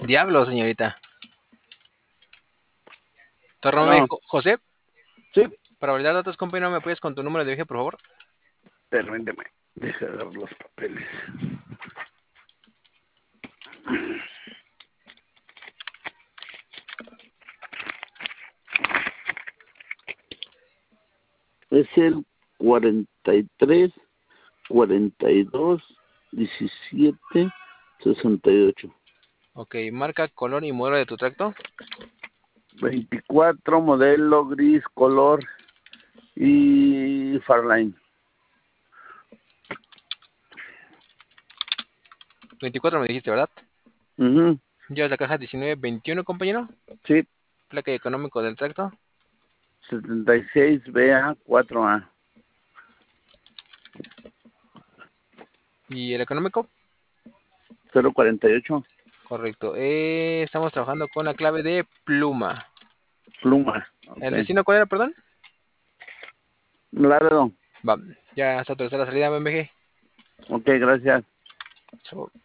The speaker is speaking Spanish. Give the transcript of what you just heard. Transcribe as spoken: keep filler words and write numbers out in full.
Diablo, señorita. Tornome Bueno, Jo- José, sí, para validar datos, compa, ¿no me apoyas con tu número de viaje, por favor? permíteme. Deja de dar los papeles. Es el cuarenta y tres, cuarenta y dos, diecisiete, sesenta y ocho. Ok, marca, color y modelo de tu tracto. veinticuatro, modelo gris, color y Farline. veinticuatro me dijiste, ¿verdad? Uh-huh. Llevas la caja diecinueve veintiuno, compañero. Sí, Placa y económico del tracto. setenta y seis B A cuatro A. ¿Y el económico? cero cuarenta y ocho. Correcto. Eh, estamos trabajando con la clave de pluma. Pluma. Ok. ¿El destino cuál era, perdón? Laredo. Va, ya está autorizada la salida, B M G. Ok, gracias. Chau.